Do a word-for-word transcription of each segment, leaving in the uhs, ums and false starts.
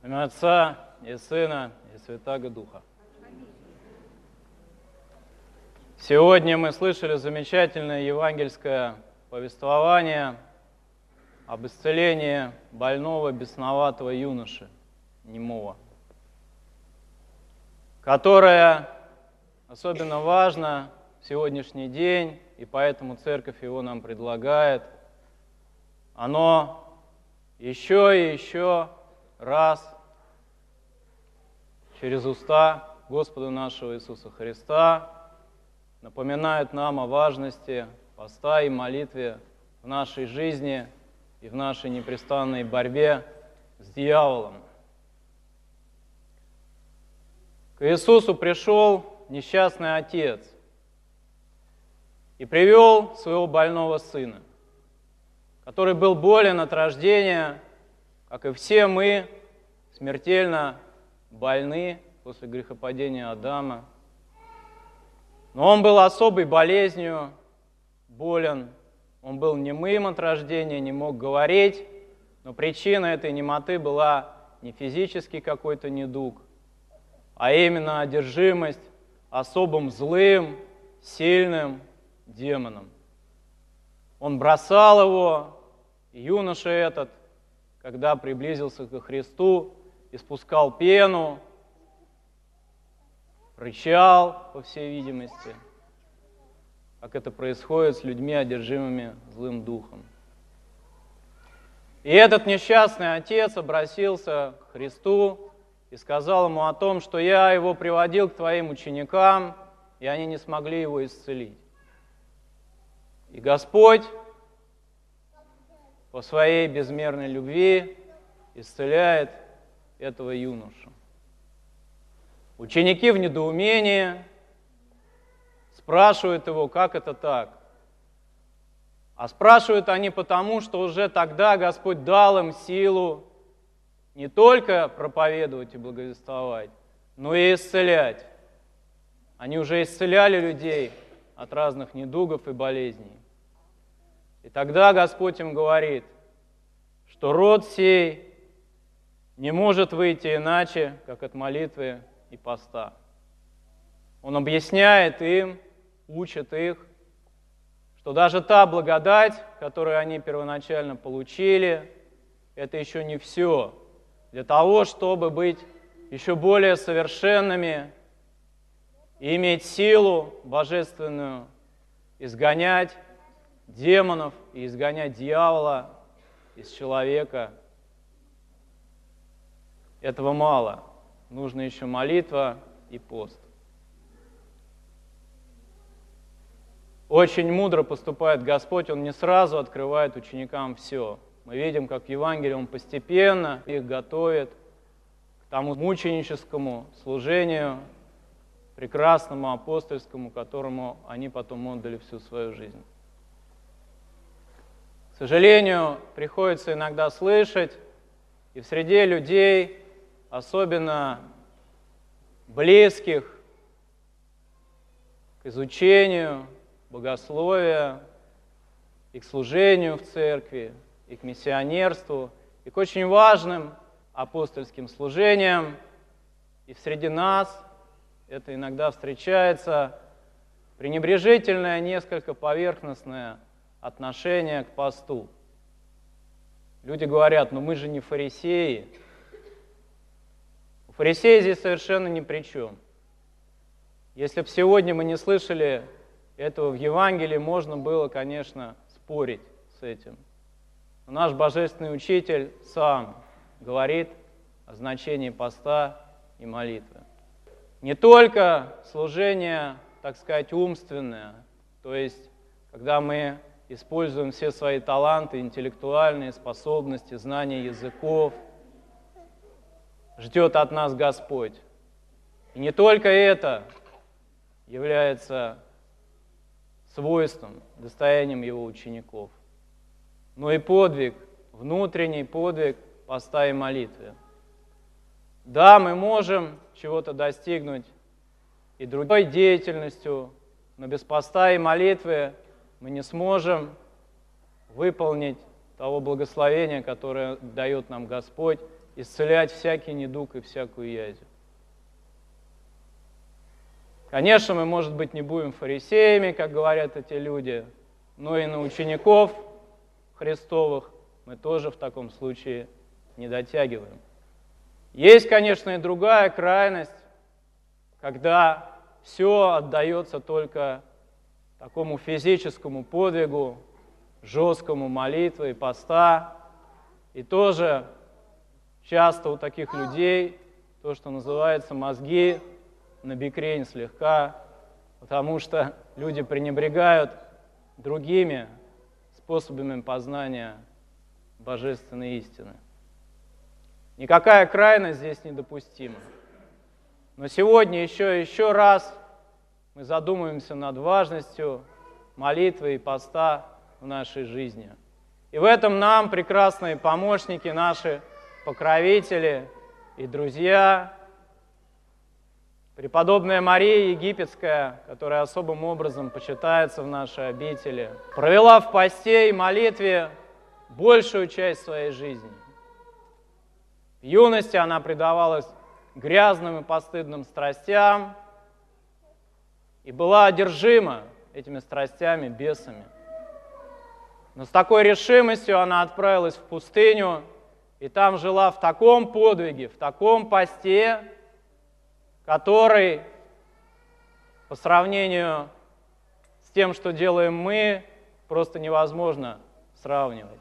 Во имя Отца и Сына и Святаго Духа. Сегодня мы слышали замечательное евангельское повествование об исцелении больного, бесноватого юноши, немого, которое особенно важно в сегодняшний день, и поэтому Церковь его нам предлагает. Оно еще и еще раз через уста Господа нашего Иисуса Христа напоминает нам о важности поста и молитвы в нашей жизни и в нашей непрестанной борьбе с дьяволом. К Иисусу пришел несчастный отец и привел своего больного сына, который был болен от рождения, как и все мы, смертельно больны после грехопадения Адама. Но он был особой болезнью болен, он был немым от рождения, не мог говорить, но причина этой немоты была не физический какой-то недуг, а именно одержимость особым злым, сильным демоном. Он бросал его, и юноша этот, когда приблизился ко Христу, испускал пену, рычал, по всей видимости, как это происходит с людьми, одержимыми злым духом. И этот несчастный отец обратился к Христу и сказал ему о том, что я его приводил к твоим ученикам, и они не смогли его исцелить. И Господь по своей безмерной любви исцеляет этого юношу. Ученики в недоумении спрашивают его, как это так? А спрашивают они потому, что уже тогда Господь дал им силу не только проповедовать и благовествовать, но и исцелять. Они уже исцеляли людей от разных недугов и болезней. И тогда Господь им говорит, что род сей не может выйти иначе, как от молитвы и поста. Он объясняет им, учит их, что даже та благодать, которую они первоначально получили, это еще не все. Для того, чтобы быть еще более совершенными и иметь силу божественную, изгонять демонов и изгонять дьявола из человека, этого мало. Нужна еще молитва и пост. Очень мудро поступает Господь, Он не сразу открывает ученикам все. Мы видим, как в Евангелии Он постепенно их готовит к тому мученическому служению, прекрасному апостольскому, которому они потом отдали всю свою жизнь. К сожалению, приходится иногда слышать, и в среде людей, особенно близких к изучению богословия и к служению в церкви, и к миссионерству, и к очень важным апостольским служениям, и среди нас это иногда встречается пренебрежительное, несколько поверхностное отношение к посту. Люди говорят, ну мы же не фарисеи. Фарисеи здесь совершенно ни при чем. Если бы сегодня мы не слышали этого в Евангелии, можно было, конечно, спорить с этим. Но наш Божественный Учитель сам говорит о значении поста и молитвы. Не только служение, так сказать, умственное, то есть, когда мы используем все свои таланты, интеллектуальные способности, знания языков, ждет от нас Господь. И не только это является свойством, достоянием Его учеников, но и подвиг, внутренний подвиг поста и молитвы. Да, мы можем чего-то достигнуть и другой деятельностью, но без поста и молитвы мы не сможем выполнить того благословения, которое дает нам Господь исцелять всякий недуг и всякую язву. Конечно, мы, может быть, не будем фарисеями, как говорят эти люди, но и на учеников Христовых мы тоже в таком случае не дотягиваем. Есть, конечно, и другая крайность, когда все отдается только такому физическому подвигу, жесткому молитвы и поста. И тоже часто у таких людей то, что называется мозги на бекрень слегка, потому что люди пренебрегают другими способами познания божественной истины. Никакая крайность здесь недопустима. Но сегодня еще и еще раз мы задумаемся над важностью молитвы и поста в нашей жизни. И в этом нам прекрасные помощники, наши покровители и друзья. Преподобная Мария Египетская, которая особым образом почитается в нашей обители, провела в посте и молитве большую часть своей жизни. В юности она предавалась грязным и постыдным страстям и была одержима этими страстями, бесами. Но с такой решимостью она отправилась в пустыню и там жила в таком подвиге, в таком посте, который по сравнению с тем, что делаем мы, просто невозможно сравнивать.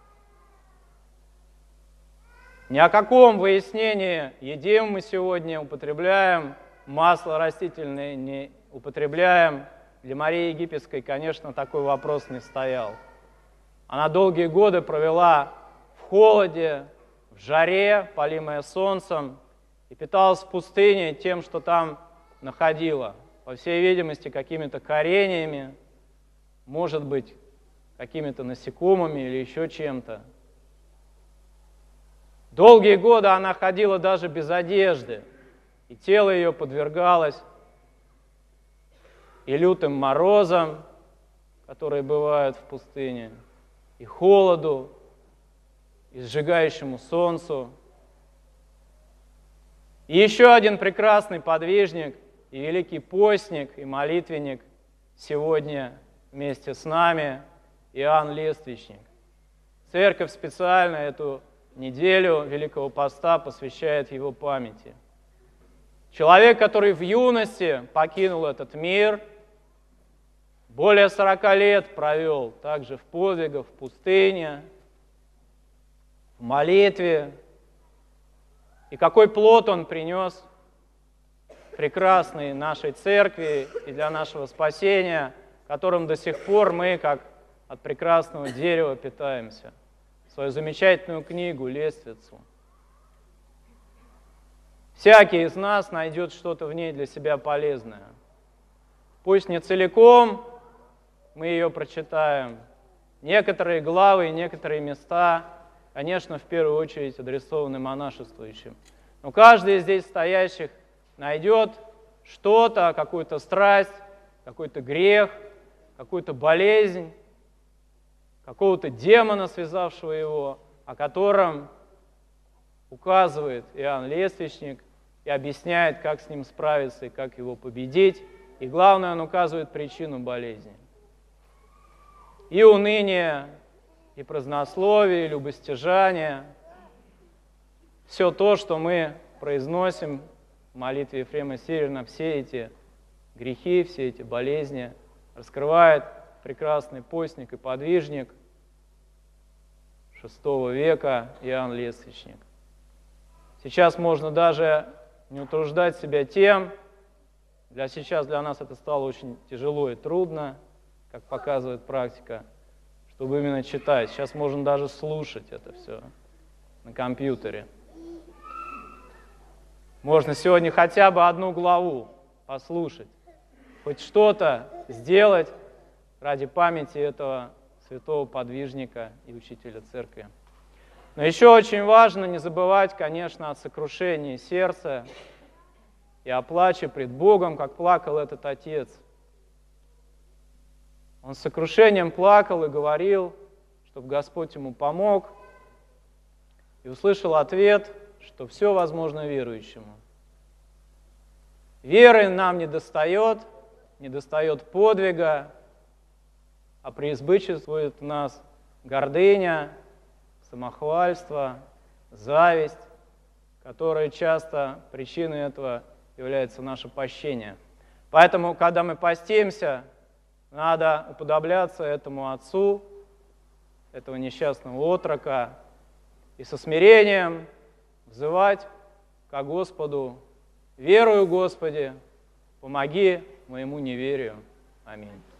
Ни о каком выяснении, едим мы сегодня, употребляем масло растительное, не употребляем. Для Марии Египетской, конечно, такой вопрос не стоял. Она долгие годы провела в холоде, в жаре, полимая солнцем, и питалась в пустыне тем, что там находила. По всей видимости, какими-то кореньями, может быть, какими-то насекомыми или еще чем-то. Долгие годы она ходила даже без одежды, и тело ее подвергалось и лютым морозам, которые бывают в пустыне, и холоду, и сжигающему солнцу. И еще один прекрасный подвижник и великий постник и молитвенник сегодня вместе с нами, Иоанн Лествичник. Церковь специально эту неделю Великого Поста посвящает его памяти. Человек, который в юности покинул этот мир, более сорока лет провел также в подвигах, в пустыне, в молитве. И какой плод он принес прекрасный нашей церкви и для нашего спасения, которым до сих пор мы, как от прекрасного дерева, питаемся. Свою замечательную книгу «Лествицу». Всякий из нас найдет что-то в ней для себя полезное. Пусть не целиком мы ее прочитаем. Некоторые главы и некоторые места, конечно, в первую очередь адресованы монашествующим. Но каждый из здесь стоящих найдет что-то, какую-то страсть, какой-то грех, какую-то болезнь, какого-то демона, связавшего его, о котором указывает Иоанн Лествичник и объясняет, как с ним справиться и как его победить. И главное, он указывает причину болезни. И уныние, и празднословие, и любостяжание, все то, что мы произносим в молитве Ефрема Сирина, все эти грехи, все эти болезни раскрывает прекрасный постник и подвижник шестого века Иоанн Лествичник. Сейчас можно даже не утруждать себя тем, для сейчас для нас это стало очень тяжело и трудно, как показывает практика, чтобы именно читать. Сейчас можно даже слушать это все на компьютере. Можно сегодня хотя бы одну главу послушать, хоть что-то сделать ради памяти этого святого подвижника и учителя церкви. Но еще очень важно не забывать, конечно, о сокрушении сердца и о плаче пред Богом, как плакал этот отец. Он с сокрушением плакал и говорил, чтобы Господь ему помог. и услышал ответ, что все возможно верующему. Веры нам не достает, не достает подвига, а преизбытчествует в нас гордыня, самохвальство, зависть, которые часто причиной этого является наше пощение. Поэтому, когда мы постимся, надо уподобляться этому отцу, этого несчастного отрока, и со смирением взывать ко Господу: «Верую, Господи, помоги моему неверию». Аминь.